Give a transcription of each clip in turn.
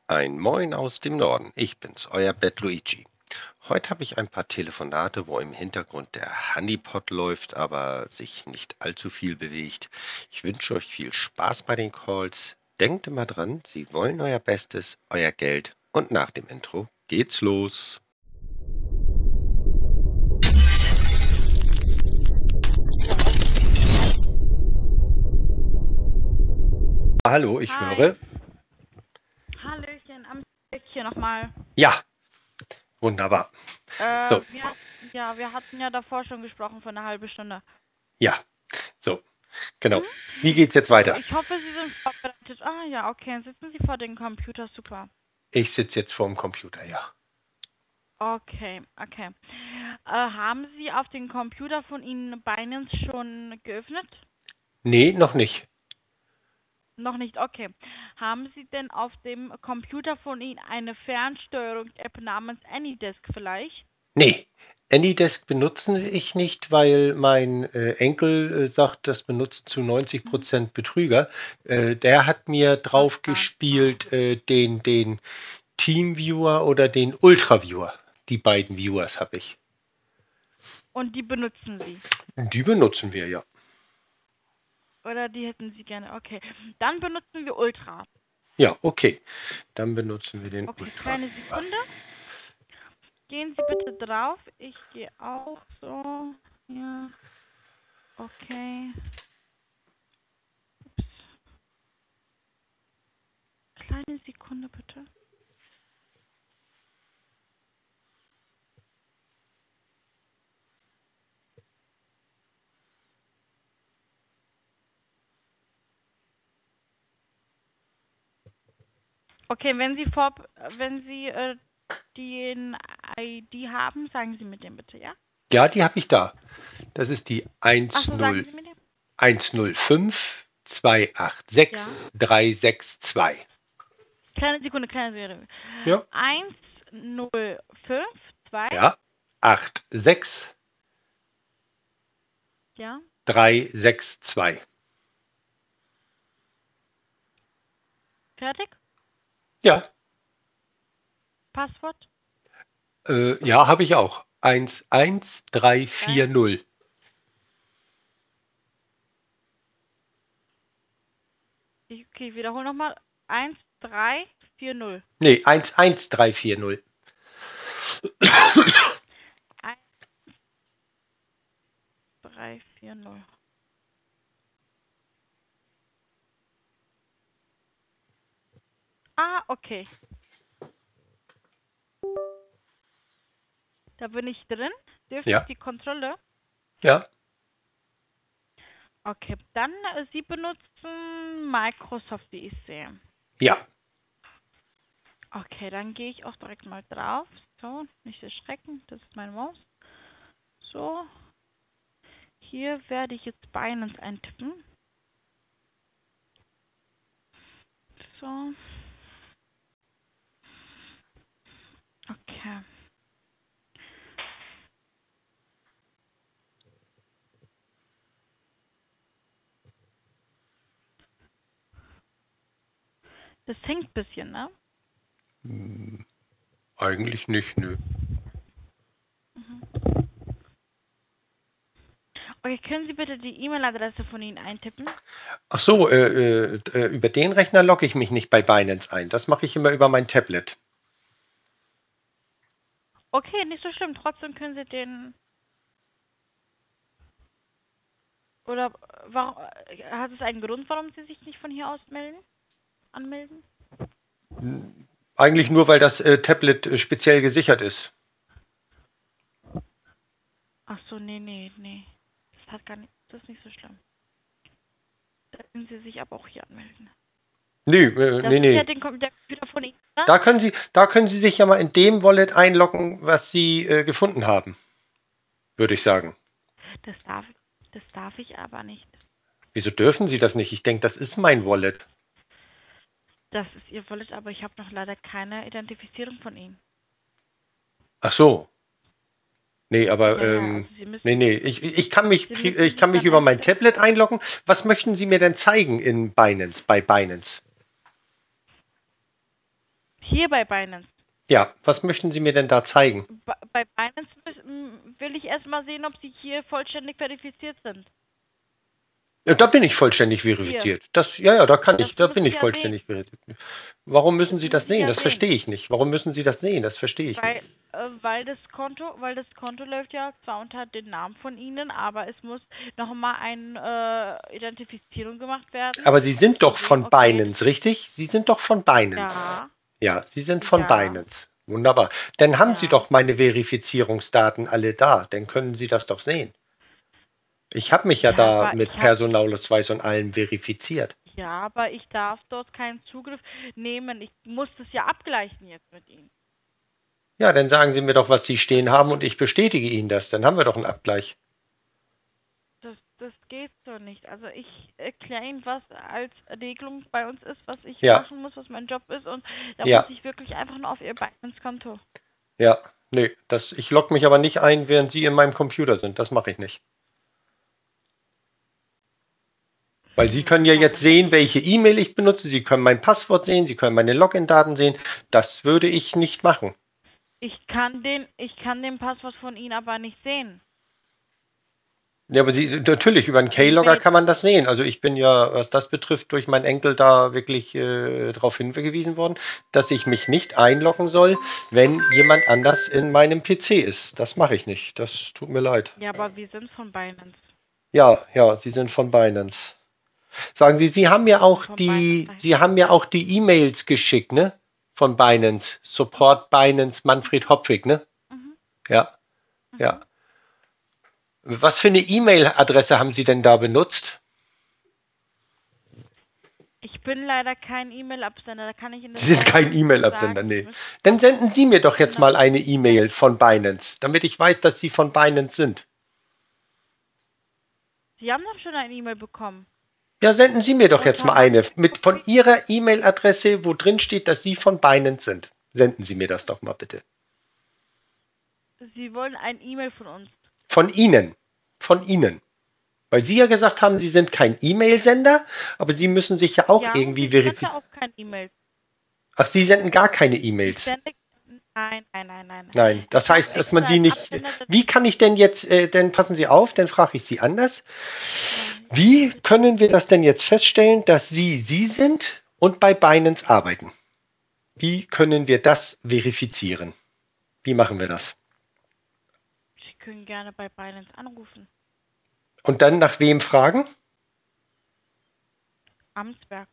Ein Moin aus dem Norden. Ich bin's, euer Bad Luigi. Heute habe ich ein paar Telefonate, wo im Hintergrund der Honeypot läuft, aber sich nicht allzu viel bewegt. Ich wünsche euch viel Spaß bei den Calls. Denkt immer dran, Sie wollen euer Bestes, euer Geld und nach dem Intro geht's los. Hallo, ich Hi. höre. Hallöchen, am hier nochmal. Ja, wunderbar. So, Wir hatten ja davor schon gesprochen für eine halbe Stunde. ja, so, genau. Mhm. Wie geht's jetzt So, weiter? ich hoffe, Sie sind vorbereitet. Ah ja, okay, sitzen Sie vor dem Computer, super. Ich sitze jetzt vorm Computer, ja. Okay. Haben Sie auf dem Computer von Ihnen Binance schon geöffnet? Nee, noch nicht. Noch nicht, okay. Haben Sie denn auf dem Computer von Ihnen eine Fernsteuerung-App namens AnyDesk vielleicht? Nee, AnyDesk benutze ich nicht, weil mein Enkel sagt, das benutzen zu Mhm. 90% Betrüger. Der hat mir drauf Ah. gespielt, den TeamViewer oder den UltraViewer. Die beiden Viewers habe ich. Und die benutzen Sie? Die benutzen wir ja. Oder die hätten Sie gerne? Okay. Dann benutzen wir Ultra. Ja, okay. Dann benutzen wir den Okay, kleine UltraViewer. Sekunde. Gehen Sie bitte drauf. Ich gehe auch so. Ja, okay. Ups. Kleine Sekunde bitte. Okay, wenn Sie den ID haben, sagen Sie mir den bitte, ja? Ja, die habe ich da. Das ist die Ach so, sagen Sie mir den? 105 286 Ja. 362. Kleine Sekunde. Ja, 1052. ja. 86 Ja. 362. Fertig? Ja, Passwort? ja, habe ich auch. Eins. 11340. Okay, ich wiederhole nochmal. 1340. Nee, 11340. 1340. Ah, okay. Da bin ich drin. Dürfte ich Ja, die Kontrolle? ja, Okay, dann Sie benutzen Microsoft, wie ich sehe. ja. Okay, dann gehe ich auch direkt mal drauf. So, nicht erschrecken, das ist meine Maus. So, hier werde ich jetzt Binance eintippen. So, okay. Das hängt ein bisschen, ne? Hm, eigentlich nicht, nö. Mhm. Okay, können Sie bitte die E-Mail-Adresse von Ihnen eintippen? Ach so, über den Rechner logge ich mich nicht bei Binance ein. Das mache ich immer über mein Tablet. Okay, nicht so schlimm. Trotzdem können Sie den. Oder warum hat es einen Grund, warum Sie sich nicht von hier aus anmelden? Eigentlich nur, weil das Tablet speziell gesichert ist. Ach so, nee. Das hat gar nicht. Das ist nicht so schlimm. Da können Sie sich aber auch hier anmelden. Nee, Das nee, ist ja nee. der Computer von Ihnen, ne? Da können Sie sich ja mal in dem Wallet einloggen, was Sie gefunden haben, würde ich sagen. Das darf, das darf ich aber nicht. Wieso dürfen Sie das nicht? Ich denke, das ist mein Wallet. Das ist Ihr Wallet, aber ich habe noch leider keine Identifizierung von Ihnen. Ach so. Nee, aber Ja, also nee. Ich kann mich, Sie ich müssen kann sich mich dann über mein entweder. Tablet einloggen. Was möchten Sie mir denn zeigen bei Binance? Hier bei Binance. Ja, was möchten Sie mir denn da zeigen? Bei Binance will ich erstmal sehen, ob Sie hier vollständig verifiziert sind. Ja, da bin ich vollständig Hier. verifiziert. Ja, da Das bin müssen ich Sie ja vollständig sehen. verifiziert. Warum müssen Das Sie das müssen Sie sehen? ja Das sehen. verstehe ich nicht. Warum müssen Sie das sehen? Das verstehe ich nicht. Weil das Konto läuft ja zwar unter den Namen von Ihnen, aber es muss nochmal eine Identifizierung gemacht werden, Aber Sie um sind zu doch sehen, von okay, Binance, richtig? Sie sind doch von Binance. ja, Ja, Sie sind von ja, Binance. Wunderbar. Dann haben Sie ja. doch meine Verifizierungsdaten alle da. Dann können Sie das doch sehen. Ich habe mich ja Ja, da aber mit Personalausweis und allem verifiziert. aber ich darf dort keinen Zugriff nehmen. Ich muss das ja abgleichen jetzt mit Ihnen. Ja, dann sagen Sie mir doch, was Sie stehen haben und ich bestätige Ihnen das. Dann haben wir doch einen Abgleich. Das geht so nicht. Also ich erkläre Ihnen, was als Regelung bei uns ist, was ich Ja, machen muss, was mein Job ist, und da muss ja, ich wirklich einfach nur auf Ihr Binance-Konto. ja. Nee, ich logge mich aber nicht ein, während Sie in meinem Computer sind. Das mache ich nicht. Weil Sie können ja jetzt Warum sehen, nicht? welche E-Mail ich benutze. Sie können mein Passwort sehen, Sie können meine Login-Daten sehen. Das würde ich nicht machen. Ich kann den Passwort von Ihnen aber nicht sehen. Ja, aber natürlich, über einen Die Keylogger Mail, kann man das sehen. Also ich bin ja, was das betrifft, durch meinen Enkel da wirklich darauf hingewiesen worden, dass ich mich nicht einloggen soll, wenn jemand anders in meinem PC ist. Das mache ich nicht. Das tut mir leid. ja, aber wir sind von Binance. Ja, Sie sind von Binance. Sagen Sie, Wir sind von Binance. Sie haben ja auch die E-Mails geschickt, ne? Von Binance. Support Binance Manfred Hopwig, ne? Mhm, Ja, ja. mhm. Was für eine E-Mail-Adresse haben Sie denn da benutzt? Ich bin leider kein E-Mail-Absender, da kann ich Ihnen Sie das sind leider kein nicht so E-Mail-Absender, sagen. nee. Dann senden Sie mir doch jetzt Genau. mal eine E-Mail von Binance, damit ich weiß, dass Sie von Binance sind. Sie haben doch schon eine E-Mail bekommen. Ja, senden Sie mir doch jetzt Unter mal eine Manfred mit von Hopwig. Ihrer E-Mail-Adresse, wo drin steht, dass Sie von Binance sind. Senden Sie mir das doch mal bitte. Sie wollen ein E-Mail von uns. Von Ihnen. Von Ihnen. Weil Sie ja gesagt haben, Sie sind kein E-Mail-Sender, aber Sie müssen sich ja auch Ja, und irgendwie ich verifizieren. sende auch kein E-Mail. Ach, Sie senden gar keine Ich E-Mails. sende. Nein, nein, nein, nein. Nein, das Ich habe heißt, dass man extra Sie einen nicht. Absender. Wie kann ich denn jetzt, denn passen Sie auf, dann frage ich Sie anders. Nein, Wie bitte. können wir das denn jetzt feststellen, dass Sie sind und bei Binance arbeiten? Wie können wir das verifizieren? Wie machen wir das? Sie können gerne bei Binance anrufen. Und dann nach wem fragen? Amtsberg.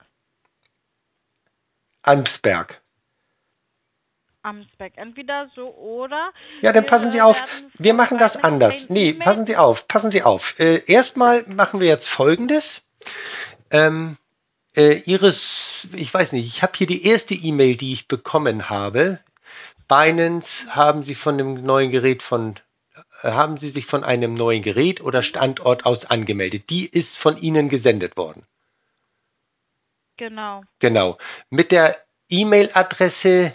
Amsberg. Amtsberg. Entweder so oder Ja, dann wir passen Sie auf. werden Wir von machen das Binance anders. ein Nee, E-Mail. passen Sie auf. Passen Sie auf. Erstmal machen wir jetzt Folgendes. Ähm, ich weiß nicht, ich habe hier die erste E-Mail, die ich bekommen habe. Binance, haben Sie sich von einem neuen Gerät oder Standort aus angemeldet? Die ist von Ihnen gesendet worden. Genau. Genau. Mit der E-Mail-Adresse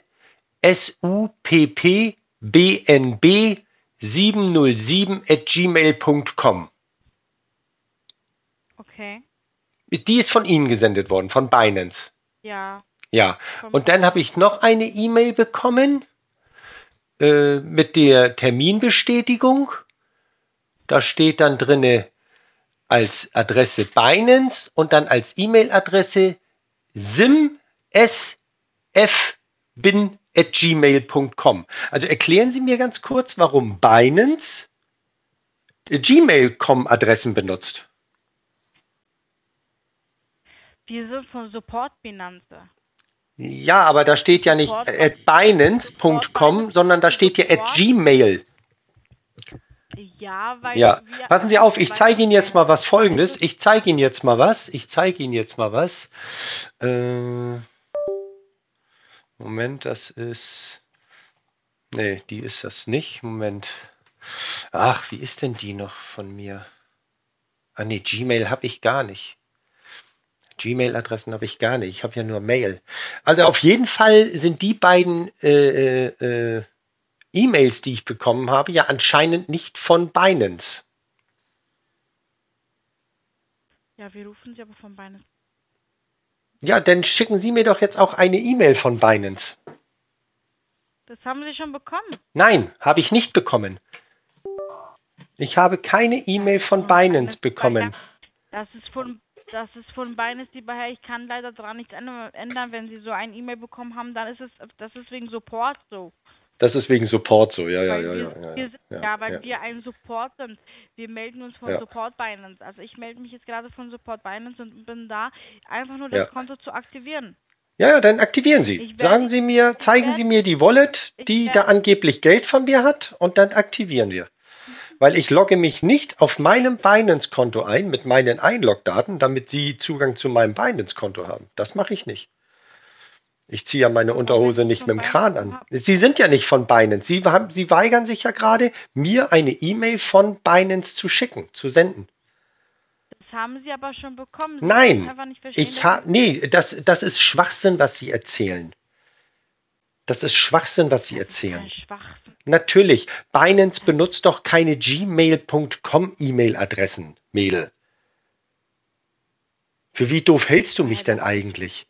suppppbnb707@gmail.com. Okay. Die ist von Ihnen gesendet worden, von Binance. Ja, Ja. von Und dann habe Binance. ich noch eine E-Mail bekommen mit der Terminbestätigung. Da steht dann drinne als Adresse Binance und dann als E-Mail-Adresse simsfbin@gmail.com. Also erklären Sie mir ganz kurz, warum Binance Gmail.com-Adressen benutzt. Wir sind von Support Binance. Ja, aber da steht ja nicht at Support binance.com, Binance. sondern da steht ja at Support. Gmail. Ja, weil Ja, wir, passen Sie auf, ich weil zeige Ihnen jetzt mal was weil Folgendes. das, Ich zeige Ihnen jetzt mal was. Moment, das ist. Nee, die ist das nicht. Moment. Ach, wie ist denn die noch von mir? Ah nee, Gmail habe ich gar nicht. Gmail-Adressen habe ich gar nicht. Ich habe ja nur Mail. Also auf jeden Fall sind die beiden E-Mails, die ich bekommen habe, ja anscheinend nicht von Binance. ja, wir rufen sie aber von Binance. Ja, dann schicken Sie mir doch jetzt auch eine E-Mail von Binance. Das haben Sie schon bekommen. Nein, habe ich nicht bekommen. Ich habe keine E-Mail von Binance bekommen. Das ist von Binance die Beher. Ich kann leider daran nichts ändern. Wenn Sie so ein E-Mail bekommen haben, dann ist das ist wegen Support so. Das ist wegen Support so, ja. Weil wir ein Support sind. Wir melden uns von Ja. Support Binance. Also ich melde mich jetzt gerade von Support Binance und bin da, einfach nur Ja. das Konto zu aktivieren. Ja, dann aktivieren Sie. Zeigen Sie mir die Wallet, die da angeblich Geld von mir hat, und dann aktivieren wir. Weil ich logge mich nicht auf meinem Binance-Konto ein mit meinen Einlogdaten, damit Sie Zugang zu meinem Binance-Konto haben. Das mache ich nicht. Ich ziehe ja meine Unterhose nicht mit dem Kran an. Sie sind ja nicht von Binance. Sie weigern sich ja gerade, mir eine E-Mail von Binance zu schicken, zu senden. Das haben Sie aber schon bekommen. Sie Nein, einfach nicht verstehen, das ist Schwachsinn, was Sie erzählen. Das ist Schwachsinn, was Sie erzählen. Schwachsinn. Natürlich, Binance benutzt doch keine gmail.com E-Mail-Adressen, Mädel. Für wie doof hältst du mich denn eigentlich?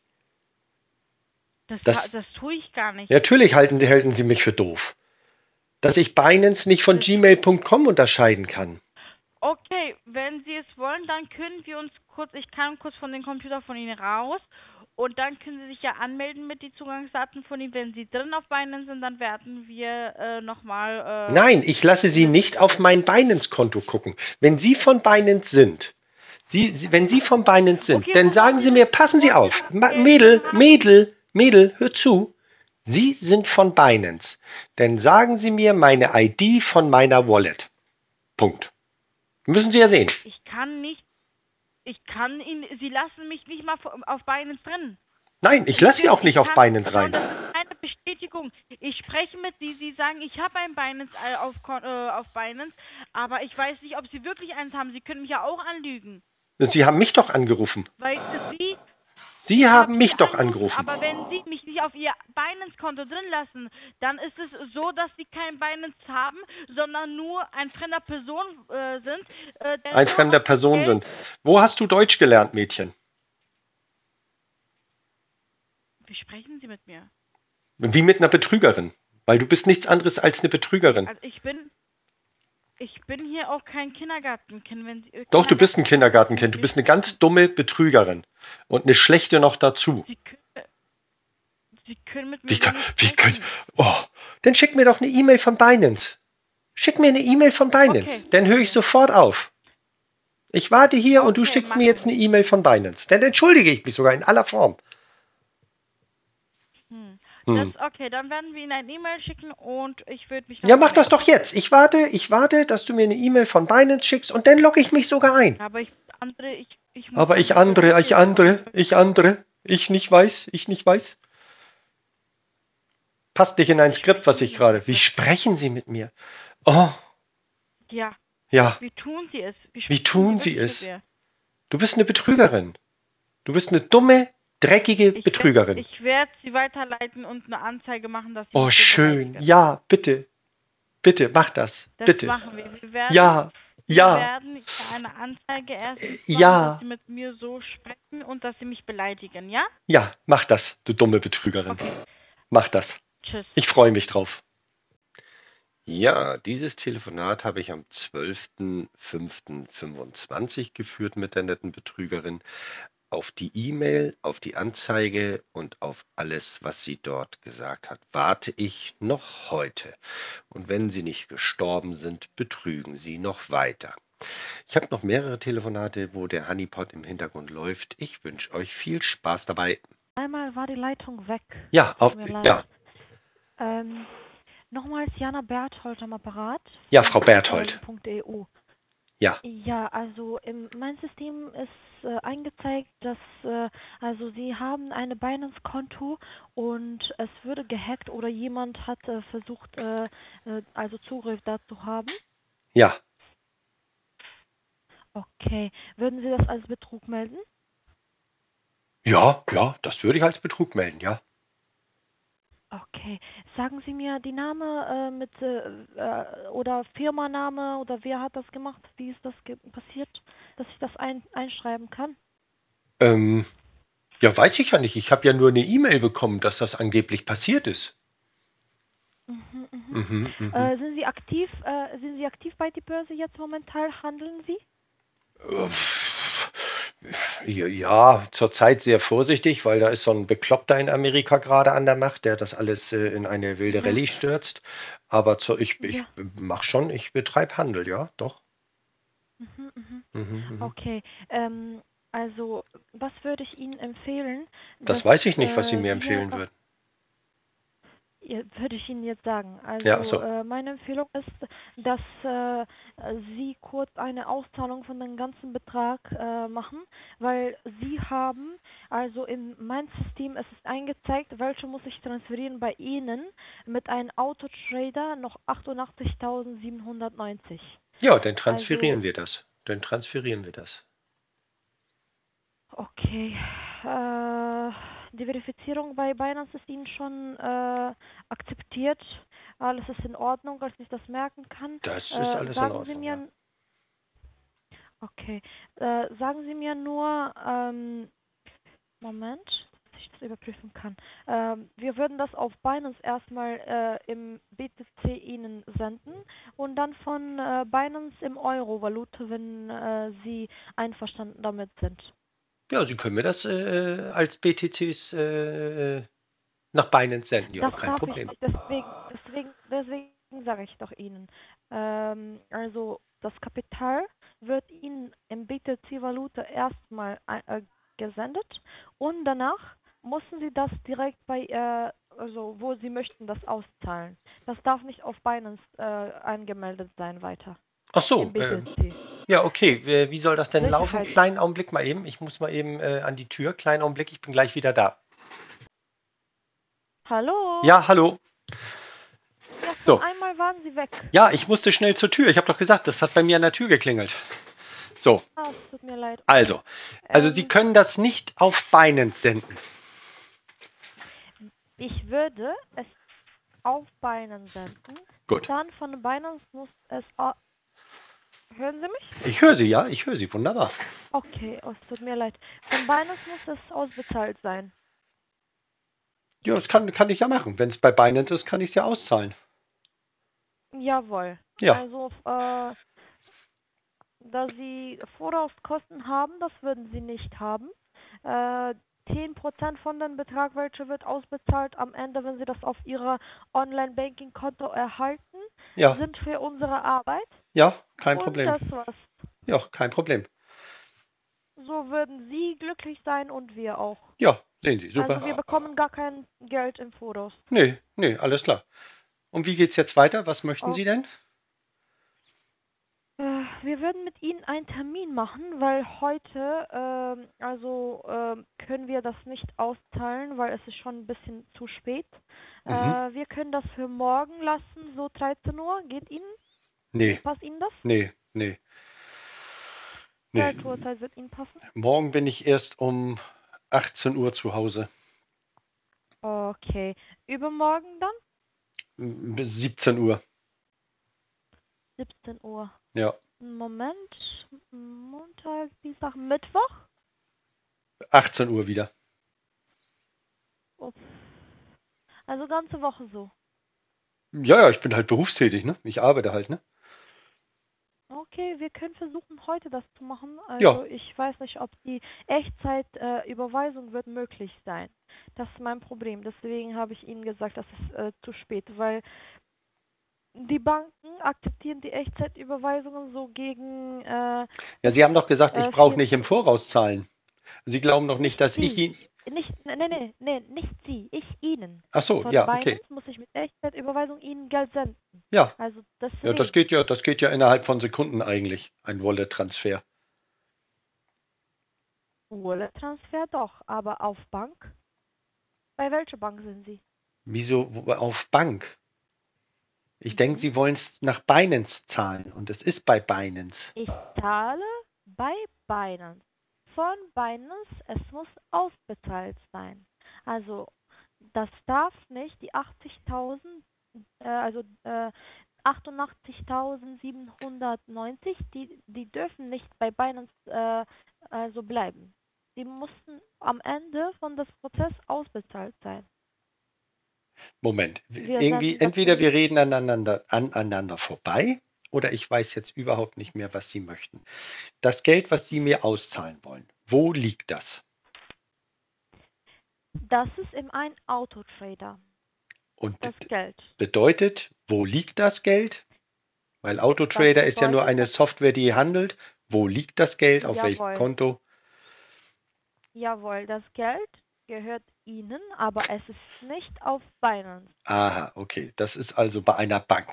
Das tue ich gar nicht. Natürlich halten Sie mich für doof. Dass ich Binance nicht von gmail.com unterscheiden kann. Okay, wenn Sie es wollen, dann können wir uns ich kann kurz von dem Computer von Ihnen raus und dann können Sie sich ja anmelden mit den Zugangsdaten von Ihnen. Wenn Sie drin auf Binance sind, dann werden wir nochmal... Nein, ich lasse Sie nicht auf mein Binance-Konto gucken. Wenn Sie von Binance sind, wenn Sie von Binance sind, okay, dann sagen Sie mir, passen Sie auf, Mädel, hör zu. Sie sind von Binance. Dann sagen Sie mir meine ID von meiner Wallet. Punkt. Müssen Sie ja sehen. Sie lassen mich nicht mal auf Binance drin. Nein, ich lasse Sie auch nicht auf Binance rein. Das ist keine Bestätigung. Ich spreche mit Sie sagen, ich habe ein Binance auf Binance, aber ich weiß nicht, ob Sie wirklich eins haben. Sie können mich ja auch anlügen. Sie haben mich doch angerufen. Weil Sie haben mich doch angerufen. Aber wenn Sie mich nicht auf Ihr Binance-Konto drin lassen, dann ist es so, dass Sie kein Binance haben, sondern nur ein fremder Person sind. Ein fremder Person sind. Wo hast du Deutsch gelernt, Mädchen? Wie sprechen Sie mit mir? Wie mit einer Betrügerin. Weil du bist nichts anderes als eine Betrügerin. Also ich bin hier auch kein Kindergartenkind. Doch, du bist ein Kindergartenkind. Du bist eine ganz dumme Betrügerin. Und eine schlechte noch dazu. Sie können mit mir dann schick mir doch eine E-Mail von Binance. Schick mir eine E-Mail von Binance. Okay. Dann höre ich sofort auf. Ich warte hier und du schickst mir jetzt eine E-Mail von Binance. Dann entschuldige ich mich sogar in aller Form. Okay, dann werden wir Ihnen eine E-Mail schicken und ich würde mich... Ja, mach das doch jetzt. Ich warte, dass du mir eine E-Mail von Binance schickst und dann logge ich mich sogar ein. Aber ich nicht weiß. Passt nicht in ein Skript, was ich gerade... Wie sprechen Sie mit mir? Oh. Ja. Ja. Wie tun Sie es? Wie tun Sie es? Du bist eine Betrügerin. Du bist eine dumme, dreckige Betrügerin. Ich werde Sie weiterleiten und eine Anzeige machen, dass Sie... Oh, schön. Ja, bitte. Bitte, mach das. Bitte. Das machen wir. Wir werden eine Anzeige erst machen, dass Sie mit mir so sprechen und dass Sie mich beleidigen, ja? Ja, mach das, du dumme Betrügerin. Okay. Mach das. Tschüss. Ich freue mich drauf. Ja, dieses Telefonat habe ich am 12.05.25 geführt mit der netten Betrügerin. Auf die E-Mail, auf die Anzeige und auf alles, was sie dort gesagt hat, warte ich noch heute. Und wenn sie nicht gestorben sind, betrügen sie noch weiter. Ich habe noch mehrere Telefonate, wo der Honeypot im Hintergrund läuft. Ich wünsche euch viel Spaß dabei. Einmal war die Leitung weg. Ja, Nochmals Jana Berthold am Apparat. Ja, Frau Berthold. .eu. Ja. Ja, also in meinem System ist eingezeigt, dass also Sie haben eine Binance-Konto und es würde gehackt oder jemand hat versucht, also Zugriff dazu haben. Ja. Okay. Würden Sie das als Betrug melden? Ja, das würde ich als Betrug melden, ja. Okay. Sagen Sie mir die Name oder Firmenname oder wer hat das gemacht? Wie ist das passiert, dass ich das einschreiben kann? Ja, weiß ich ja nicht. Ich habe ja nur eine E-Mail bekommen, dass das angeblich passiert ist. Mhm, mhm. Mhm, mhm. Sind Sie aktiv bei der Börse jetzt momentan? Handeln Sie? Uff. Ja, zurzeit sehr vorsichtig, weil da ist so ein Bekloppter in Amerika gerade an der Macht, der das alles in eine wilde Ja, Rallye stürzt. Aber ich ja. mach schon, ich betreibe Handel, ja, doch. Mhm, mhm. Mhm, mhm. Okay. Also, was würde ich Ihnen empfehlen, Das dass weiß ich nicht, was Sie mir wir empfehlen würden. Ja, würde ich Ihnen jetzt sagen. Ja, Also so. meine Empfehlung ist, dass Sie kurz eine Auszahlung von dem ganzen Betrag machen, weil Sie haben, also in mein System, es ist eingezeigt, welche muss ich transferieren bei Ihnen mit einem Autotrader noch 88.790. Ja, dann Also transferieren wir das. Dann transferieren wir das. okay. Äh, Die Verifizierung bei Binance ist Ihnen schon akzeptiert. Alles ist in Ordnung, als ich das merken kann. Das ist alles in Sagen Sie Ordnung, ja. mir, okay, sagen Sie mir nur, Moment, dass ich das überprüfen kann. Wir würden das auf Binance erstmal im BTC Ihnen senden und dann von Binance im Euro-Valute, wenn Sie einverstanden damit sind. Ja, Sie können mir das als BTCs nach Binance senden. Ja, Das kein darf ich Problem. nicht, deswegen sage ich doch Ihnen. Also das Kapital wird Ihnen im BTC-Valute erstmal gesendet und danach müssen Sie das direkt bei, also wo Sie möchten, das auszahlen. Das darf nicht auf Binance angemeldet sein weiter. Ach Im so, BTC. ja, okay. Wie soll das denn laufen? Sicherheit. Kleinen Augenblick mal eben. Ich muss mal eben an die Tür. Kleinen Augenblick, ich bin gleich wieder da. Hallo? Ja, hallo. Ja, von So. einmal waren Sie weg. Ja, ich musste schnell zur Tür. Ich habe doch gesagt, das hat bei mir an der Tür geklingelt. So, Ah, es tut mir leid, okay. also Sie Ähm, können das nicht auf Binance senden. Ich würde es auf Binance senden. Gut. Dann von Binance muss es. Hören Sie mich? Ich höre Sie, ja, ich höre Sie. Wunderbar. Okay, oh, es tut mir leid. Von Binance muss es ausbezahlt sein. Ja, das kann ich ja machen. Wenn es bei Binance ist, kann ich es ja auszahlen. Jawohl. Ja, Also, da Sie Vorauskosten haben, das würden Sie nicht haben. Äh, 10% von dem Betrag, welcher wird ausbezahlt am Ende, wenn Sie das auf Ihrer Online-Banking-Konto erhalten, ja, sind für unsere Arbeit. ja, kein Und Problem. das war's. Ja, kein Problem. So würden Sie glücklich sein und wir auch. Ja, sehen Sie, Also wir super. bekommen gar kein Geld im Voraus. Nee, nee, alles klar. Und wie geht's jetzt weiter? Was möchten Oh, Sie denn? wir würden mit Ihnen einen Termin machen, weil heute, können wir das nicht auszahlen, weil es ist schon ein bisschen zu spät. Mhm. Wir können das für morgen lassen, so 13 Uhr. Geht Ihnen? Nee, Passt Ihnen das? nee, nee, nee. Welche Uhrzeit wird Ihnen passen? Morgen bin ich erst um 18 Uhr zu Hause. Okay. Übermorgen dann? Bis 17 Uhr. 17 Uhr. Ja, Moment. Montag, Dienstag, Mittwoch? 18 Uhr wieder. Uff. Also ganze Woche so. Ja, ja, ich bin halt berufstätig, ne? Ich arbeite halt, ne? Okay, wir können versuchen, heute das zu machen. Ja, Also ich weiß nicht, ob die Echtzeit-Überweisung wird möglich sein. Das ist mein Problem. Deswegen habe ich Ihnen gesagt, das ist zu spät, weil die Banken akzeptieren die Echtzeitüberweisungen so gegen ja, Sie haben doch gesagt, ich brauche nicht im 24. Voraus zahlen. Sie glauben doch nicht, Nicht dass ich Sie. Ihnen. Nee, nicht Sie. Ich Ihnen. Ach so, Von ja, okay. Binance muss ich mit Echtzeitüberweisung Ihnen Geld senden. Ja, Also ja, deswegen. das geht ja innerhalb von Sekunden eigentlich, ein Wallet-Transfer. Wallet-Transfer doch, aber auf Bank? Bei welcher Bank sind Sie? Wieso auf Bank? Ich denke, Mhm. Sie wollen es nach Binance zahlen und es ist bei Binance. Ich zahle bei Binance. Von Binance, es muss ausbezahlt sein. Also, das darf nicht die 80.000, also 88.790, die dürfen nicht bei Binance also bleiben. Die mussten am Ende von des Prozess ausbezahlt sein. Moment, Wir irgendwie, senden das entweder in wir reden aneinander vorbei oder ich weiß jetzt überhaupt nicht mehr, was Sie möchten. Das Geld, was Sie mir auszahlen wollen, wo liegt das? Das ist in ein Autotrader, Und das Geld. bedeutet, wo liegt das Geld? Weil Das Autotrader ist ja nur bedeutet, eine Software, die handelt. Wo liegt das Geld? Auf welchem jawohl, Konto? jawohl, das Geld gehört Ihnen, aber es ist nicht auf Binance. Aha, okay. Das ist also bei einer Bank.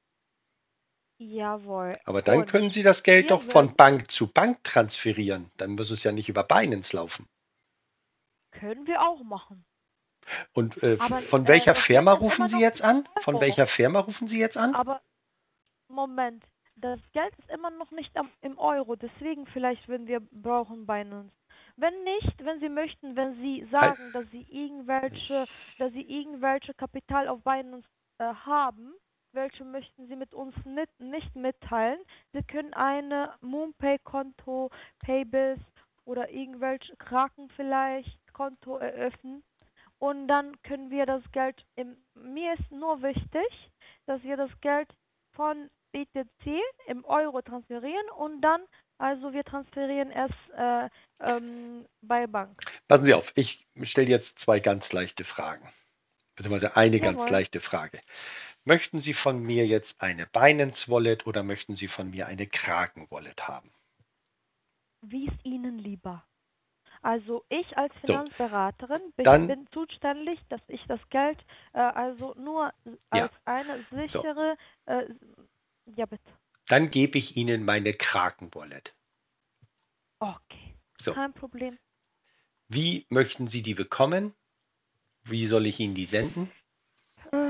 Jawohl. Aber dann Und können Sie das Geld doch wir von würden, Bank zu Bank transferieren. Dann muss es ja nicht über Binance laufen. können wir auch machen. Und Aber von welcher das Geld Firma ist rufen immer Sie noch jetzt nicht an? am Von Euro. welcher Firma rufen Sie jetzt an? Aber Moment, das Geld ist immer noch nicht im Euro, deswegen vielleicht, wenn wir brauchen Binance. Wenn nicht, wenn Sie möchten, wenn Sie Al- sagen, dass Sie irgendwelche Kapital auf Binance haben, welche möchten Sie mit uns nicht mitteilen, Sie können eine MoonPay-Konto, Paybase oder irgendwelche Kraken vielleicht Konto eröffnen und dann können wir das Geld mir ist nur wichtig, dass wir das Geld von BTC im Euro transferieren und dann, also wir transferieren es bei Bank. Passen Sie auf, ich stelle jetzt zwei ganz leichte Fragen. Beziehungsweise eine ganz Jawohl. leichte Frage. Möchten Sie von mir jetzt eine Binance Wallet oder möchten Sie von mir eine Kraken Wallet haben? Wie es Ihnen lieber. Also ich als So, Finanzberaterin dann, bin zuständig, dass ich das Geld also nur ja, als eine so, sichere, äh, ja bitte. dann gebe ich Ihnen meine Kraken Wallet. Okay, So, kein Problem. wie möchten Sie die bekommen? Wie soll ich Ihnen die senden? Äh,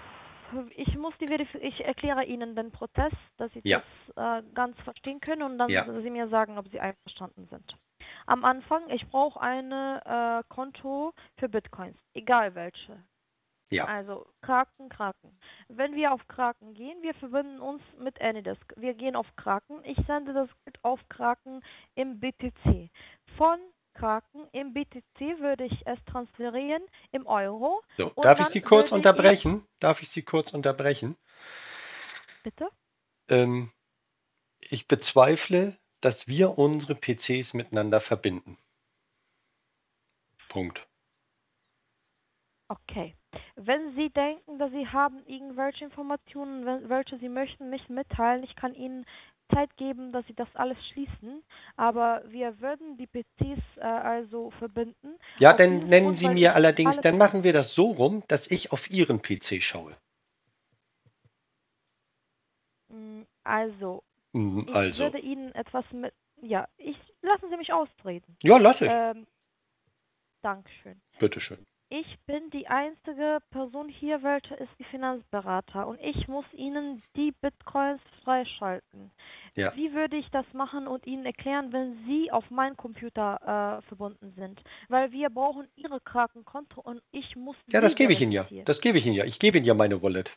ich erkläre Ihnen den Prozess, dass Sie das Ja, ganz verstehen können und dann ja, Sie mir sagen, ob Sie einverstanden sind. Am Anfang, ich brauche eine Konto für Bitcoins, egal welche. ja. Also Kraken. Wenn wir auf Kraken gehen, wir verbinden uns mit Anydesk. Wir gehen auf Kraken. Ich sende das Geld auf Kraken im BTC. Von Kraken im BTC würde ich es transferieren im Euro So, und darf ich dann Sie kurz würde ich Ihnen, unterbrechen? Darf ich Sie kurz unterbrechen? bitte? Ähm, ich bezweifle, dass wir unsere PCs miteinander verbinden. Punkt. Okay. Wenn Sie denken, dass Sie haben irgendwelche Informationen, welche Sie möchten, nicht mitteilen, ich kann Ihnen Zeit geben, dass Sie das alles schließen, aber wir würden die PCs also verbinden. Ja, Auf dann diesen nennen Grund, Sie weil mir ich allerdings, alle dann machen wir das so rum, dass ich auf Ihren PC schaue. Also, ich Also, würde Ihnen etwas mit, ja, lassen Sie mich ausreden. ja, lass ich. Ähm, Dankeschön. Bitteschön. Ich bin die einzige Person hier, welche ist die Finanzberater und ich muss Ihnen die Bitcoins freischalten. Ja. Wie würde ich das machen und Ihnen erklären, wenn Sie auf meinen Computer verbunden sind? Weil wir brauchen Ihre Krakenkonto und ich muss Ja, Sie das gebe ich Ihnen ja. verifizieren. Das gebe ich Ihnen ja. Ich gebe Ihnen ja meine Wallet.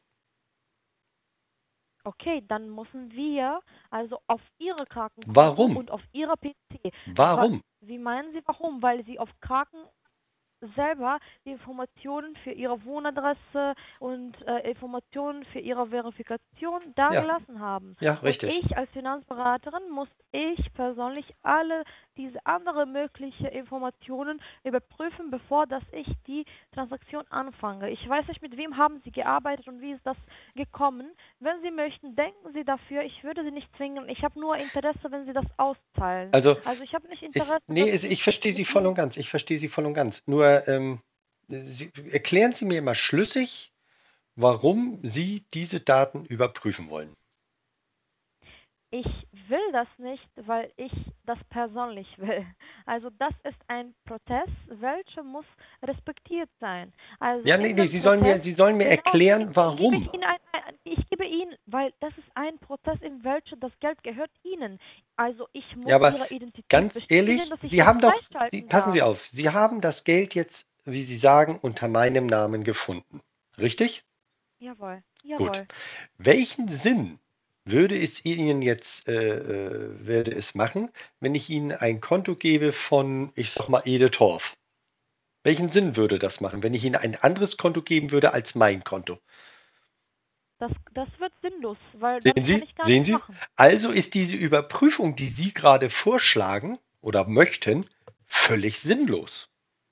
Okay, dann müssen wir also auf Ihre Krakenkonto Warum? und auf Ihrer PC. Warum? Wie meinen Sie warum? Weil Sie auf Kraken selber die Informationen für ihre Wohnadresse und Informationen für ihre Verifikation Ja, dagelassen haben. ja, Und richtig. ich als Finanzberaterin muss ich persönlich alle diese andere mögliche Informationen überprüfen, bevor dass ich die Transaktion anfange. Ich weiß nicht, mit wem haben Sie gearbeitet und wie ist das gekommen. Wenn Sie möchten, denken Sie dafür. Ich würde Sie nicht zwingen. Ich habe nur Interesse, wenn Sie das auszahlen. Also, Also ich habe nicht Interesse, dass nee, ich ich verstehe Sie mit voll und Ihnen. ganz. Ich verstehe Sie voll und ganz. Nur, erklären Sie mir mal schlüssig, warum Sie diese Daten überprüfen wollen. Ich will das nicht, weil ich das persönlich will. Also das ist ein Prozess, welcher muss respektiert sein. Also Ja, nee, in nee, dem Prozess, Sie sollen mir genau, erklären, gebe ich warum. Ihnen ich gebe Ihnen, weil das ist ein Prozess, in welchem das Geld gehört Ihnen. Also ich Ja, muss aber Ihre Identität ganz bestätigen, ehrlich, dass ich Sie das haben doch, freischalten passen darf. Sie auf, Sie haben das Geld jetzt, wie Sie sagen, unter meinem Namen gefunden. Richtig? Jawohl, Gut. jawohl. Welchen Sinn würde es Ihnen jetzt, würde es machen, wenn ich Ihnen ein Konto gebe von, ich sag mal, Ede Torf? Welchen Sinn würde das machen, wenn ich Ihnen ein anderes Konto geben würde als mein Konto? Das wird sinnlos, weil das Sehen kann Sie? ich gar Sehen nicht Sie? machen. Also ist diese Überprüfung, die Sie gerade vorschlagen oder möchten, völlig sinnlos.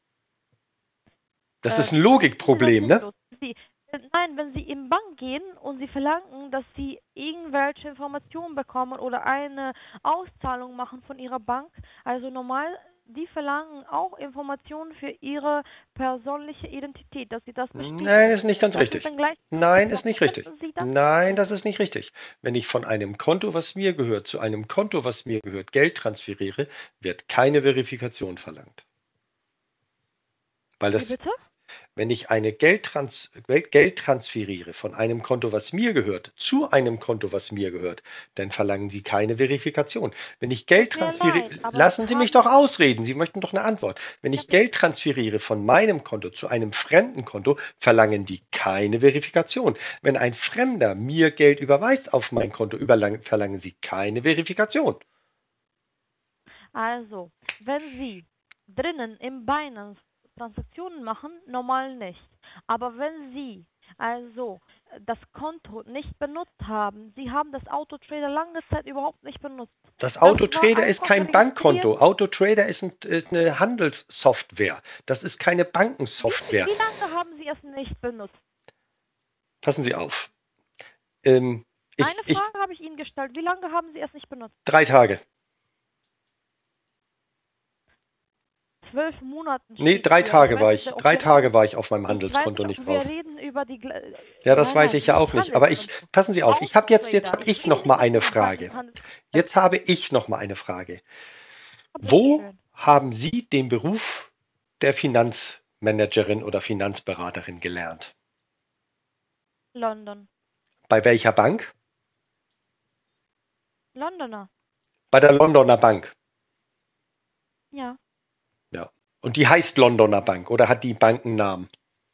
Das ist ein Warum finden Sie das Logikproblem, ne? sinnlos? Nein, wenn Sie in Bank gehen und Sie verlangen, dass Sie irgendwelche Informationen bekommen oder eine Auszahlung machen von Ihrer Bank, also normal, die verlangen auch Informationen für Ihre persönliche Identität, dass Sie das Nein, bestätigen. ist nicht ganz Das ist richtig. dann gleichzeitig. Nein, ist Warum nicht richtig. finden Sie das Nein, sinnlos? das ist nicht richtig. Wenn ich von einem Konto, was mir gehört, zu einem Konto, was mir gehört, Geld transferiere, wird keine Verifikation verlangt. Weil Wie das bitte? Wenn ich Geld transferiere von einem Konto, was mir gehört, zu einem Konto, was mir gehört, dann verlangen Sie keine Verifikation. Wenn ich Geld Tut mir leid, transferiere, aber Sie lassen Sie mich doch haben. ausreden. Sie möchten doch eine Antwort. Wenn Ja, ich Geld transferiere von meinem Konto zu einem fremden Konto, verlangen die keine Verifikation. Wenn ein Fremder mir Geld überweist auf mein Konto, verlangen Sie keine Verifikation. also, wenn Sie drinnen im Binance Transaktionen machen, normal nicht. Aber wenn Sie also das Konto nicht benutzt haben, Sie haben das Autotrader lange Zeit überhaupt nicht benutzt. Das Das war Autotrader ist einfach kein registriert. Bankkonto. Autotrader ist eine Handelssoftware. Das ist keine Bankensoftware. Wie lange haben Sie es nicht benutzt? Passen Sie auf. Ähm, Eine ich Frage habe ich Ihnen gestellt. Wie lange haben Sie es nicht benutzt? 3 Tage. 12 Monaten Nee, steht drei hier. Ich Tage weiß war nicht, ich. ob drei wir reden. Tage war ich auf meinem Ich weiß Handelskonto nicht, nicht ob wir drauf. reden über die. Ja, das Nein, weiß nein, ich ja auch nicht nicht. Aber Handelskonto. passen Sie auf. Jetzt Autotrader. habe Ich ich rede noch mal nicht eine über Frage. Handelskonto. Jetzt habe ich noch mal eine Frage. Wo Bitteschön. haben Sie den Beruf der Finanzmanagerin oder Finanzberaterin gelernt? London. Bei welcher Bank? Londoner. Bei der Londoner Bank. Ja. Ja. Und die heißt Londoner Bank oder hat die Bank einen Namen?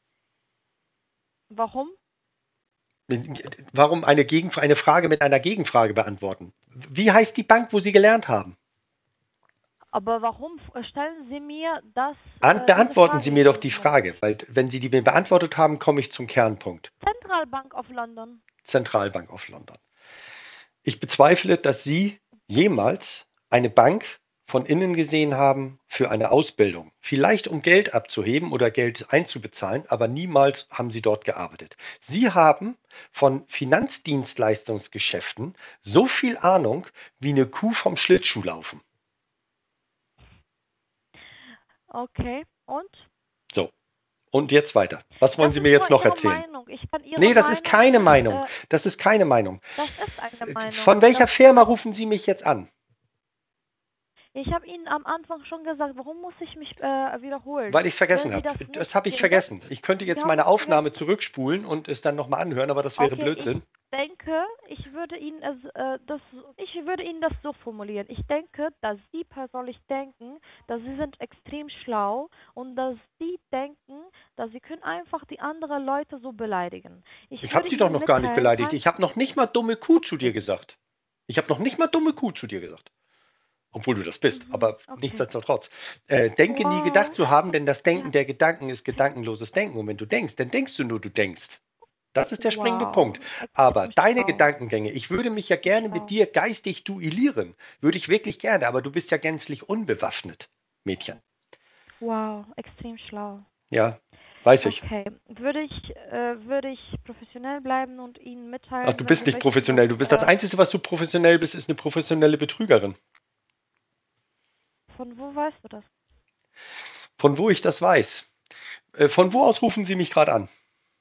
Warum? Warum eine Frage mit einer Gegenfrage beantworten? Wie heißt die Bank, wo Sie gelernt haben? Aber warum stellen Sie mir diese Beantworten Frage Sie mir jetzt doch in die diesem Moment? Frage, weil wenn Sie die mir beantwortet haben, komme ich zum Kernpunkt. Central Bank of London. Zentralbank of London. Ich bezweifle, dass Sie jemals eine Bank von innen gesehen haben für eine Ausbildung. Vielleicht um Geld abzuheben oder Geld einzubezahlen, aber niemals haben Sie dort gearbeitet. Sie haben von Finanzdienstleistungsgeschäften so viel Ahnung wie eine Kuh vom Schlittschuhlaufen. Okay. Und? So, und jetzt weiter. Was wollen Das Sie mir ist nur jetzt noch Ihre erzählen? Meinung. Ich kann Ihre Nee, das ist Meinung keine nicht. Meinung. Das ist keine Meinung. Das ist eine Meinung. Von welcher Firma rufen Sie mich jetzt an? Ich habe Ihnen am Anfang schon gesagt, warum muss ich mich wiederholen? Weil ich es vergessen Wenn Sie habe. das nicht Das habe ich jetzt, vergessen. Ich könnte Sie jetzt haben meine es Aufnahme vergessen. zurückspulen und es dann nochmal anhören, aber das wäre Okay, Blödsinn. denke, ich würde Ihnen das so formulieren. Ich denke, dass Sie persönlich denken, dass Sie sind extrem schlau und dass Sie denken, dass Sie können einfach die anderen Leute so beleidigen. Ich Ich habe würde sie doch Ihnen noch gar nicht mitteilen, beleidigt. Ich habe noch nicht mal dumme Kuh zu dir okay. gesagt. Ich habe noch nicht mal dumme Kuh zu dir gesagt. Obwohl du das bist, Mhm, aber okay. nichtsdestotrotz. Denke nie gedacht Wow. zu haben, denn das Ja, Denken der Gedanken ist okay. gedankenloses Denken. Und wenn du denkst, dann denkst du nur, du denkst. Das ist der springende Wow. Punkt. Aber Extrem deine schlau. Gedankengänge, ich würde mich ja Extrem gerne mit schlau. dir geistig duellieren. Würde ich wirklich gerne, aber du bist ja gänzlich unbewaffnet, Mädchen. Wow, extrem schlau. Ja, weiß ich. Okay, würde ich professionell bleiben und Ihnen Ach, mitteilen, du wenn bist Sie nicht möchten, dass professionell. Du bist das Einzige, was du professionell bist, ist eine professionelle Betrügerin. von wo weißt du das? Von wo ich das weiß. Von wo aus rufen Sie mich gerade an?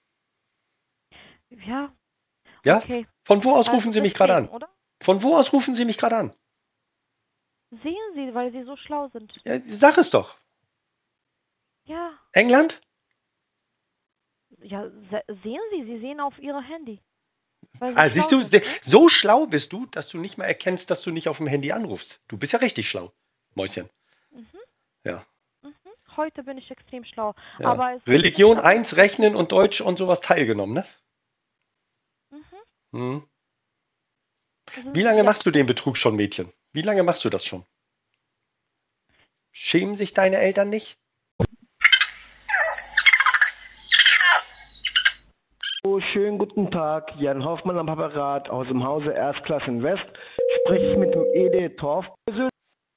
Ja, Ja? okay. Von wo aus rufen Also Sie mich gerade deswegen, an? oder? Von wo aus rufen Sie mich gerade an? Sehen Sie, weil Sie so schlau sind. Ja, sag es doch. Ja, England? ja, sehen Sie, Sie sehen auf Ihr Handy, weil Sie Ah, siehst schlau du, sind, ne? so schlau bist du, dass du nicht mal erkennst, dass du nicht auf dem Handy anrufst. Du bist ja richtig schlau, Mäuschen. Mhm, Ja, mhm. Heute bin ich extrem schlau, ja. aber es ist nicht Religion das, was 1, es Rechnen und Deutsch und sowas teilgenommen, ne? Mhm. Hm. Wie Also, lange ja, machst du den Betrug schon, Mädchen? Wie lange machst du das schon? Schämen sich deine Eltern nicht? Oh, schönen guten Tag, Jan Hoffmann am Apparat aus dem Hause Erstklasse Invest. Spreche ich mit dem Ede Torf persönlich?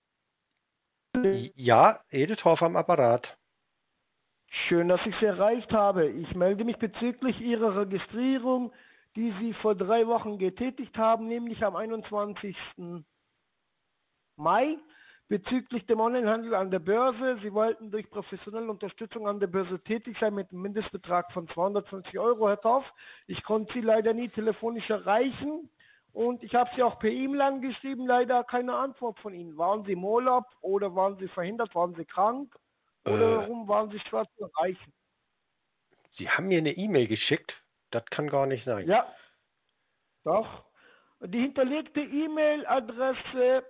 Ja, Edith Hoff am Apparat. Schön, dass ich Sie erreicht habe. Ich melde mich bezüglich Ihrer Registrierung, die Sie vor 3 Wochen getätigt haben, nämlich am 21. Mai, bezüglich dem Onlinehandel an der Börse. Sie wollten durch professionelle Unterstützung an der Börse tätig sein mit einem Mindestbetrag von 250 Euro, Herr Torf. Ich konnte Sie leider nie telefonisch erreichen und ich habe Sie auch per E-Mail angeschrieben, leider keine Antwort von Ihnen. Waren Sie im Urlaub oder waren Sie verhindert, waren Sie krank oder warum waren Sie schwer zu erreichen? Sie haben mir eine E-Mail geschickt. Das kann gar nicht sein. Ja, doch. Die hinterlegte E-Mail-Adresse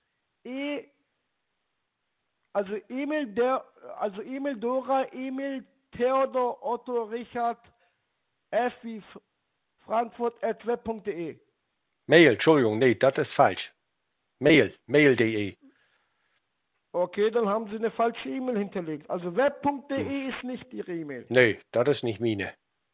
Emil Dora, Emil Theodor Otto Richard F wie Frankfurt @web.de. Mail, Entschuldigung, nee, das ist falsch. Mail.de. Okay, dann haben Sie eine falsche E-Mail hinterlegt. Also web.de ist nicht Ihre E-Mail. Nee, das ist nicht meine.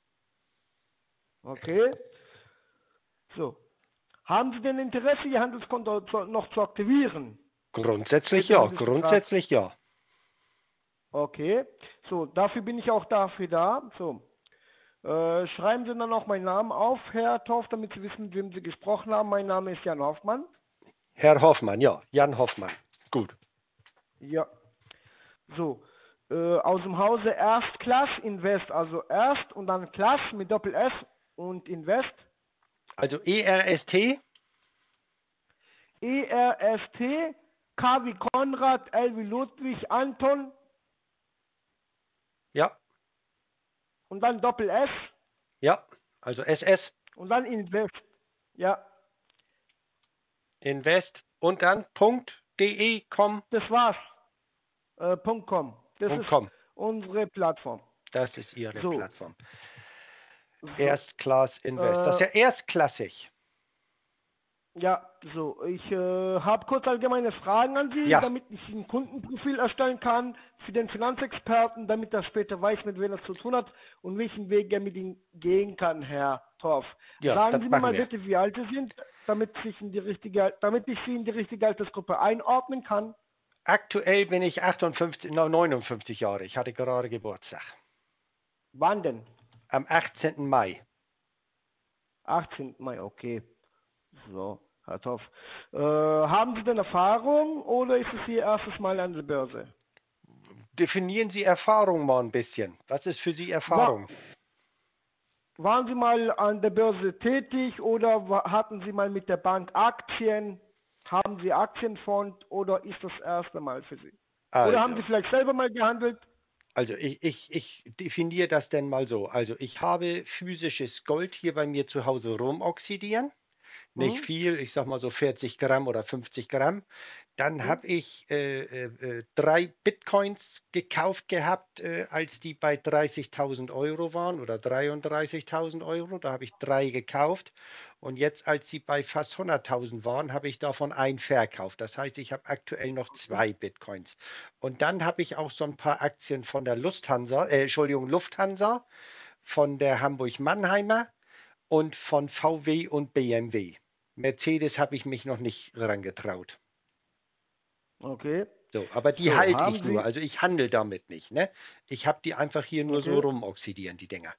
Okay. So. Haben Sie denn Interesse, Ihr Handelskonto noch zu aktivieren? Grundsätzlich Bitte ja, haben Sie es grundsätzlich ja. Okay. So, dafür bin ich auch dafür da. So. Schreiben Sie dann noch meinen Namen auf, Herr Torf, damit Sie wissen, mit wem Sie gesprochen haben. Mein Name ist Jan Hoffmann. Herr Hoffmann, ja, Jan Hoffmann. Gut. Ja. So. Aus dem Hause Erstklass Invest, also Erst und dann Klass mit Doppel S und Invest. Also ERST, ERST, K wie Konrad, L wie Ludwig, Anton ja, und dann Doppel S ja, also SS, und dann Invest. Ja, Invest und dann .de, com, das war's. .com. Das ist .com. unsere Plattform. Das ist Ihre So. Plattform. So, Erstklass Invest. Das ist ja erstklassig. ja, so. Ich habe kurz allgemeine Fragen an Sie, Ja. damit ich ein Kundenprofil erstellen kann für den Finanzexperten, damit er später weiß, mit wem er zu tun hat und welchen Weg er mit ihm gehen kann, Herr Torf. Ja, Sagen das Sie mir machen mal wir. bitte, wie alt Sie sind, damit ich Sie in die richtige Altersgruppe einordnen kann. Aktuell bin ich 59 Jahre. Ich hatte gerade Geburtstag. Wann denn? Am 18. Mai. 18. Mai, okay. So, Herr Torf. Haben Sie denn Erfahrung oder ist es Ihr erstes Mal an der Börse? Definieren Sie Erfahrung mal ein bisschen. Was ist für Sie Erfahrung? Waren Sie mal an der Börse tätig oder hatten Sie mal mit der Bank Aktien? Haben Sie Aktienfonds oder ist das erste Mal für Sie? Oder haben Sie vielleicht selber mal gehandelt? Also ich definiere das denn mal so. Also ich habe physisches Gold hier bei mir zu Hause rumoxidieren. Nicht viel, ich sag mal so 40 Gramm oder 50 Gramm. Dann habe ich 3 Bitcoins gekauft gehabt, als die bei 30.000 Euro waren oder 33.000 Euro. Da habe ich 3 gekauft. Und jetzt, als sie bei fast 100.000 waren, habe ich davon einen verkauft. Das heißt, ich habe aktuell noch 2 Bitcoins. Und dann habe ich auch so ein paar Aktien von der Lufthansa, von der Hamburg-Mannheimer und von VW und BMW. Mercedes habe ich mich noch nicht rangetraut. Okay. So, aber die So, halte haben ich nur, Sie, also ich handle damit nicht, ne? Ich habe die einfach hier nur so okay. rumoxidieren, die Dinger.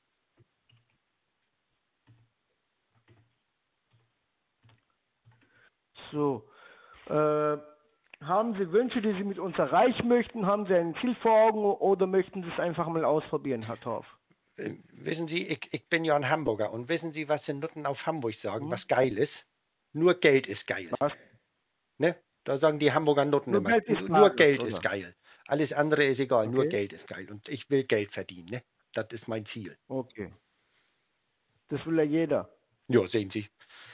So, haben Sie Wünsche, die Sie mit uns erreichen möchten? Haben Sie ein Ziel vor Augen oder möchten Sie es einfach mal ausprobieren, Herr Torf? Wissen Sie, ich bin ja ein Hamburger und wissen Sie, was die Nutten auf Hamburg sagen, Hm? was geil ist? Nur Geld ist geil, Was? ne? Da sagen die Hamburger Nutten Nur immer, Geld ist nur Bares, Geld ist oder? geil. Alles andere ist egal, nur Okay, Geld ist geil. Und ich will Geld verdienen, ne? Das ist mein Ziel. okay. Das will ja jeder. Ja, sehen Sie.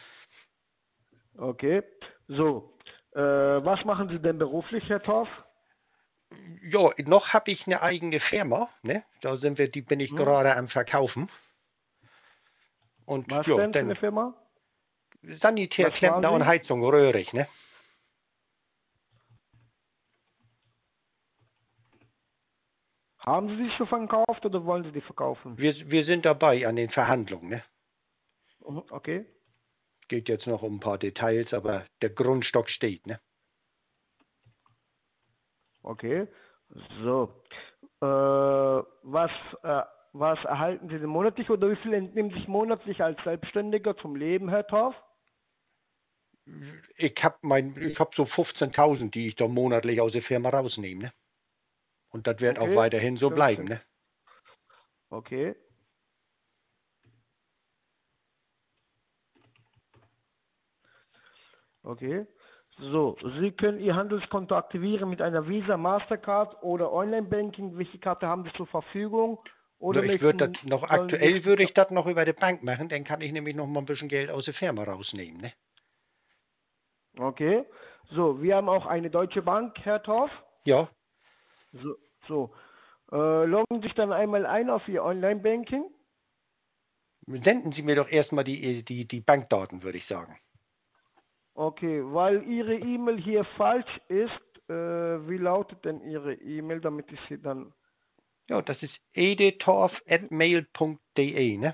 Okay. So, was machen Sie denn beruflich, Herr Torf? Ja, noch habe ich eine eigene Firma, ne? Die bin ich Hm? gerade am Verkaufen. Und Was ja, denn für eine dann Firma? Sanitär, Was waren Klempner und Sie? Heizung, röhrig, ne? Haben Sie die schon verkauft oder wollen Sie die verkaufen? Wir sind dabei an den Verhandlungen. Ne? Okay. Geht jetzt noch um ein paar Details, aber der Grundstock steht. Ne? Okay. So. Was erhalten Sie denn monatlich oder wie viel entnehmen Sie sich monatlich als Selbstständiger zum Leben, Herr Torf? Ich hab so 15.000, die ich da monatlich aus der Firma rausnehme. Ne? Und das wird auch Okay. weiterhin so 15. bleiben. Ne? Okay. Okay. So, Sie können Ihr Handelskonto aktivieren mit einer Visa, Mastercard oder Online-Banking. Welche Karte haben Sie zur Verfügung? Oder Ich würde sollen aktuell Sie... würde ich das noch über die Bank machen, dann kann ich nämlich noch mal ein bisschen Geld aus der Firma rausnehmen. Ne? Okay. So, wir haben auch eine Deutsche Bank, Herr Torf. Ja, So, so. Loggen Sie sich dann einmal ein auf Ihr Online-Banking. senden Sie mir doch erstmal die Bankdaten, würde ich sagen. Okay, weil Ihre E-Mail hier falsch ist, wie lautet denn Ihre E-Mail, damit ich sie dann... Ja, das ist edetorf@mail.de, ne?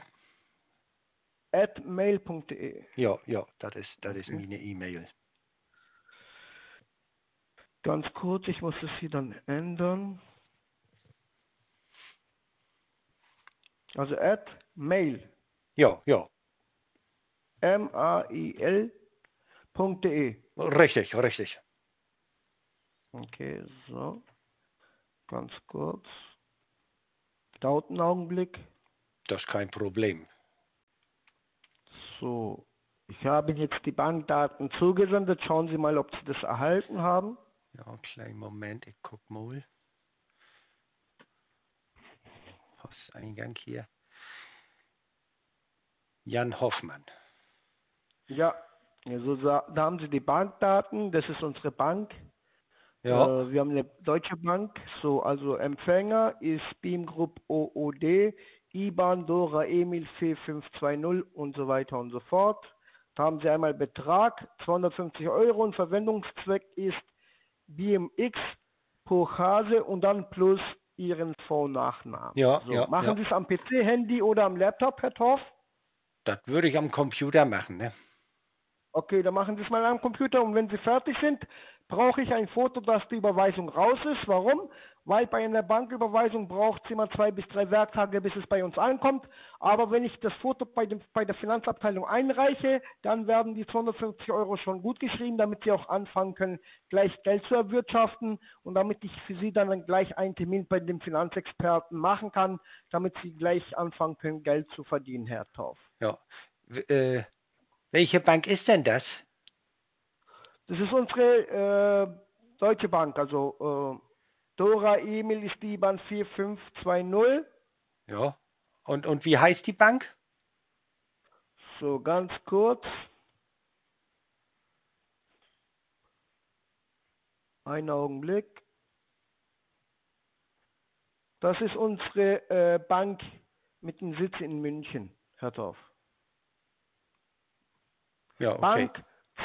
@mail.de. Ja, das ist Okay. meine E-Mail. Ganz kurz, ich muss es hier dann ändern. Also @mail, Ja, mail.de. richtig. Okay, so, ganz kurz. Dauert einen Augenblick. Das ist kein Problem. So, ich habe Ihnen jetzt die Bankdaten zugesendet. Schauen Sie mal, ob Sie das erhalten haben. Ja, kleinen Moment, ich guck mal. Posteingang hier. Jan Hoffmann. Ja, also da haben Sie die Bankdaten. Das ist unsere Bank. Ja, Wir haben eine deutsche Bank. So, also Empfänger ist Beam Group OOD, IBAN Dora Emil 4520 und so weiter und so fort. Da haben Sie einmal Betrag 250 Euro und Verwendungszweck ist BMX pro Hase und dann plus Ihren Vor- und Nachnamen. ja. So, machen Sie es am PC, Handy oder am Laptop, Herr Torf? Das würde ich am Computer machen, ne? Okay, dann machen Sie es mal am Computer und wenn Sie fertig sind, brauche ich ein Foto, dass die Überweisung raus ist. Warum? Weil bei einer Banküberweisung braucht es immer 2 bis 3 Werktage, bis es bei uns ankommt. Aber wenn ich das Foto bei der Finanzabteilung einreiche, dann werden die 250 Euro schon gut geschrieben, damit Sie auch anfangen können, gleich Geld zu erwirtschaften und damit ich für Sie dann gleich einen Termin bei dem Finanzexperten machen kann, damit Sie gleich anfangen können, Geld zu verdienen, Herr Torf. Ja. Welche Bank ist denn das? Das ist unsere Deutsche Bank, also Dora Emil ist die IBAN 4520. Ja. Und wie heißt die Bank? So, ganz kurz. Einen Augenblick. Das ist unsere Bank mit dem Sitz in München, Herr Torf. Ja, okay. Bank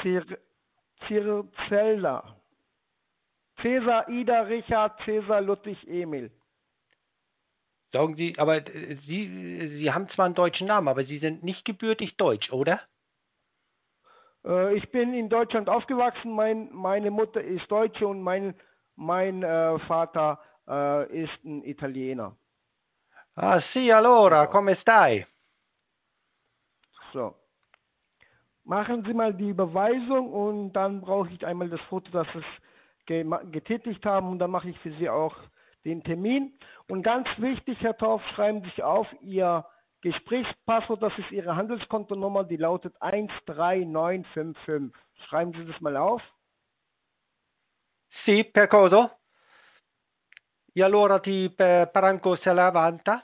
Zirzella. Cäsar, Ida, Richard, Cäsar, Ludwig, Emil. Sagen Sie, aber Sie haben zwar einen deutschen Namen, aber Sie sind nicht gebürtig deutsch, oder? Ich bin in Deutschland aufgewachsen. Meine Mutter ist Deutsche und mein Vater ist ein Italiener. Ah, sì, allora, come stai? So. Machen Sie mal die Überweisung und dann brauche ich einmal das Foto, dass Sie es getätigt haben und dann mache ich für Sie auch den Termin. Und ganz wichtig, Herr Torf, schreiben Sie sich auf Ihr Gesprächspasswort, das ist Ihre Handelskontonummer, die lautet 13955. Schreiben Sie das mal auf. Sì, per cosa? E allora ti Branco se la vanta?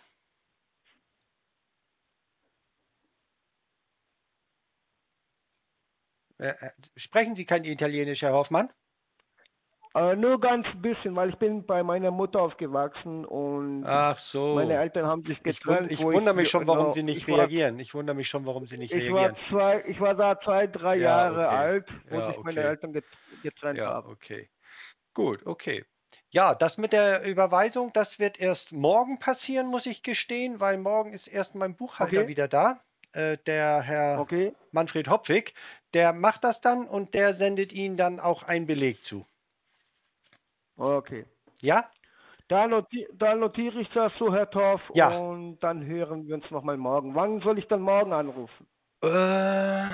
Sprechen Sie kein Italienisch, Herr Hoffmann? Nur ganz bisschen, weil ich bin bei meiner Mutter aufgewachsen und Ach so. meine Eltern haben sich getrennt. Ich wundere mich schon, warum Sie nicht reagieren. Ich wundere mich schon, warum Sie nicht reagieren. Ich war da 2, 3 Ja, Jahre okay. alt, wo Ja, sich meine okay. Eltern getrennt Ja, haben. okay. Gut, okay. Ja, das mit der Überweisung, das wird erst morgen passieren, muss ich gestehen, weil morgen ist erst mein Buchhalter Okay, wieder da, der Herr okay, Manfred Hopwig. Der macht das dann und der sendet Ihnen dann auch einen Beleg zu. okay. Ja? Da notiere ich das so, Herr Torf, Ja. und dann hören wir uns nochmal morgen. Wann soll ich dann morgen anrufen? Äh,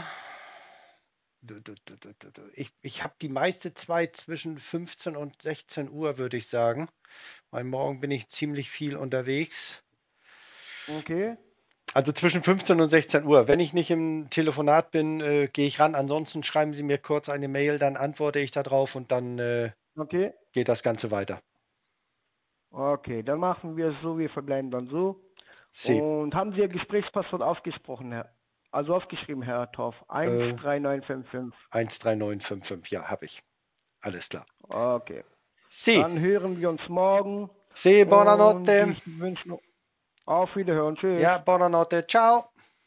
Ich habe die meiste Zeit zwischen 15 und 16 Uhr, würde ich sagen. Weil morgen bin ich ziemlich viel unterwegs. Okay, Also zwischen 15 und 16 Uhr. Wenn ich nicht im Telefonat bin, gehe ich ran. Ansonsten schreiben Sie mir kurz eine Mail, dann antworte ich darauf und dann okay, geht das Ganze weiter. okay. Dann machen wir es so, wir verbleiben dann so. Sie, Und haben Sie Ihr Gesprächspasswort aufgeschrieben, Herr Torf? 13955. 13955, ja, habe ich. Alles klar. Okay. Sie, Dann hören wir uns morgen. Und buonanotte. ich wünsche noch auf Wiederhören. Tschüss. Ja, buonanotte. Ciao.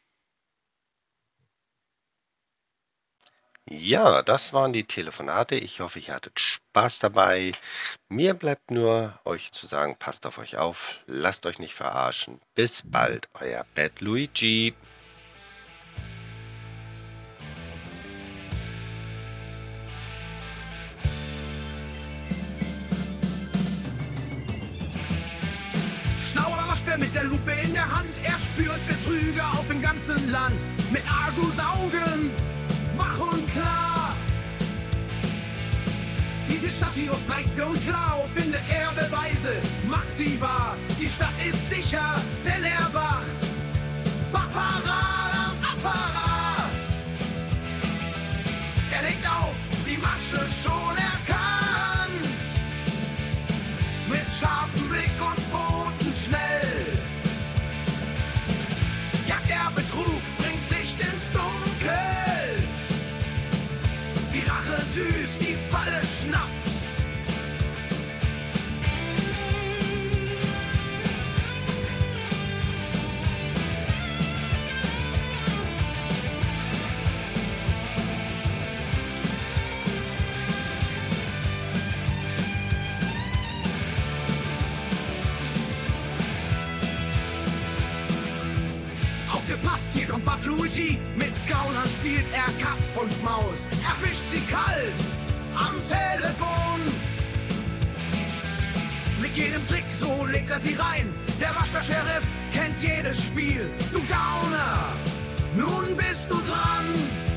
Ja, das waren die Telefonate. Ich hoffe, ihr hattet Spaß dabei. Mir bleibt nur, euch zu sagen, passt auf euch auf, lasst euch nicht verarschen. Bis bald, euer Bad Luigi. Schlauer Waschbär mit der Lupe in der Hand, er spürt Betrüger auf dem ganzen Land. Mit Argusaugen, wach und klar. Diese Stadt, die uns bleibt für uns blau, findet er Beweise, macht sie wahr. Die Stadt ist sicher, denn er wacht. Paparat am Apparat. Er legt auf, die Masche schon erkannt. Mit scharfem Blick und Pfoten schnell. Jagt er Betrug, bringt Licht ins Dunkel. Die Rache süß, die Falle schnappt. Aufgepasst, hier kommt Bad Luigi. Mit Gaunern spielt er Katz und Maus. Erwischt sie kalt am Telefon. Mit jedem Trick, so legt er sie rein. Der Waschbär-Sheriff kennt jedes Spiel. Du Gauner, nun bist du dran.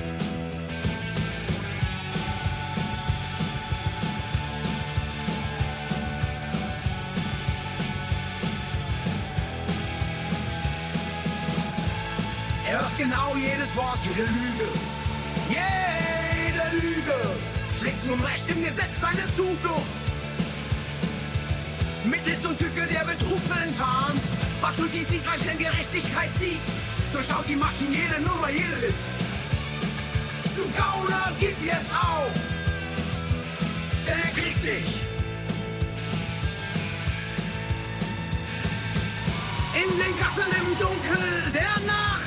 Er hört genau jedes Wort, jede Lüge. Jede Lüge schlägt zum Recht im Gesetz seine Zuflucht. Mit List und Tücke der Betrug enttarnt. Bad Luigi siegreich, denn Gerechtigkeit siegt. Durchschaut die Maschen, jede Nummer, jede List. Du Gauner, gib jetzt auf, denn er kriegt dich. In den Gassen im Dunkel der Nacht.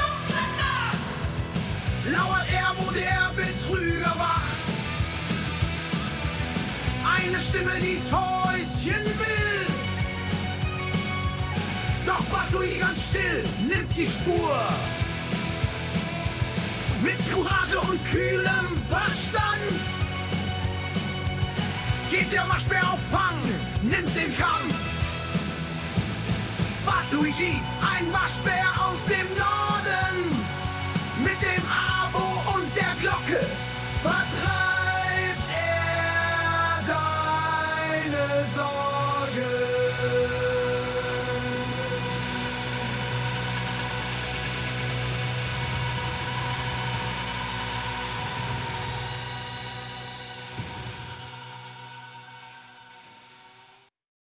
Lauert er, wo der Betrüger wacht. Eine Stimme, die Täuschen will. Doch Bad Luigi ganz still, nimmt die Spur. Mit Courage und kühlem Verstand geht der Waschbär auf Fang, nimmt den Kampf. Bad Luigi, ein Waschbär aus dem Nord.